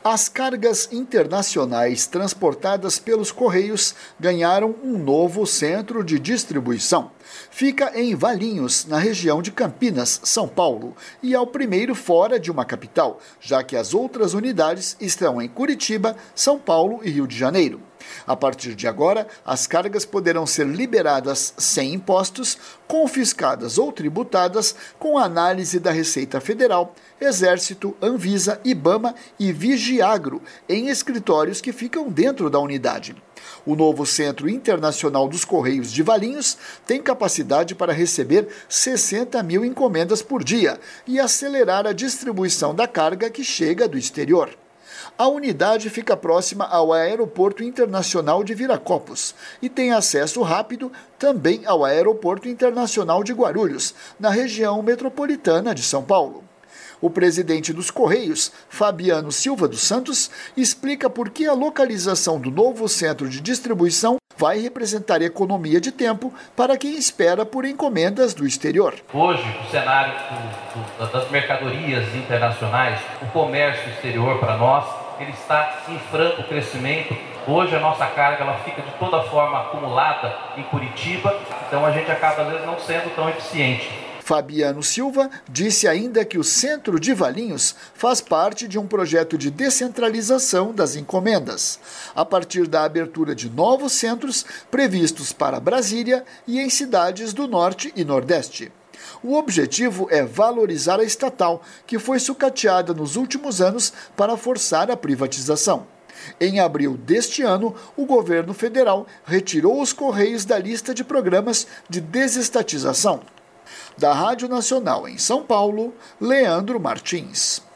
As cargas internacionais transportadas pelos Correios ganharam um novo centro de distribuição. Fica em Valinhos, na região de Campinas, São Paulo, e é o primeiro fora de uma capital, já que as outras unidades estão em Curitiba, São Paulo e Rio de Janeiro. A partir de agora, as cargas poderão ser liberadas sem impostos, confiscadas ou tributadas com análise da Receita Federal, Exército, Anvisa, IBAMA e Vigiagro, em escritórios que ficam dentro da unidade. O novo Centro Internacional dos Correios de Valinhos tem capacidade para receber 60 mil encomendas por dia e acelerar a distribuição da carga que chega do exterior. A unidade fica próxima ao Aeroporto Internacional de Viracopos e tem acesso rápido também ao Aeroporto Internacional de Guarulhos, na região metropolitana de São Paulo. O presidente dos Correios, Fabiano Silva dos Santos, explica por que a localização do novo centro de distribuição vai representar economia de tempo para quem espera por encomendas do exterior. Hoje, o cenário das mercadorias internacionais, o comércio exterior para nós, ele está em franco crescimento. Hoje a nossa carga ela fica de toda forma acumulada em Curitiba, então a gente acaba às vezes não sendo tão eficiente. Fabiano Silva disse ainda que o Centro de Valinhos faz parte de um projeto de descentralização das encomendas, a partir da abertura de novos centros previstos para Brasília e em cidades do Norte e Nordeste. O objetivo é valorizar a estatal, que foi sucateada nos últimos anos para forçar a privatização. Em abril deste ano, o governo federal retirou os Correios da lista de programas de desestatização. Da Rádio Nacional em São Paulo, Leandro Martins.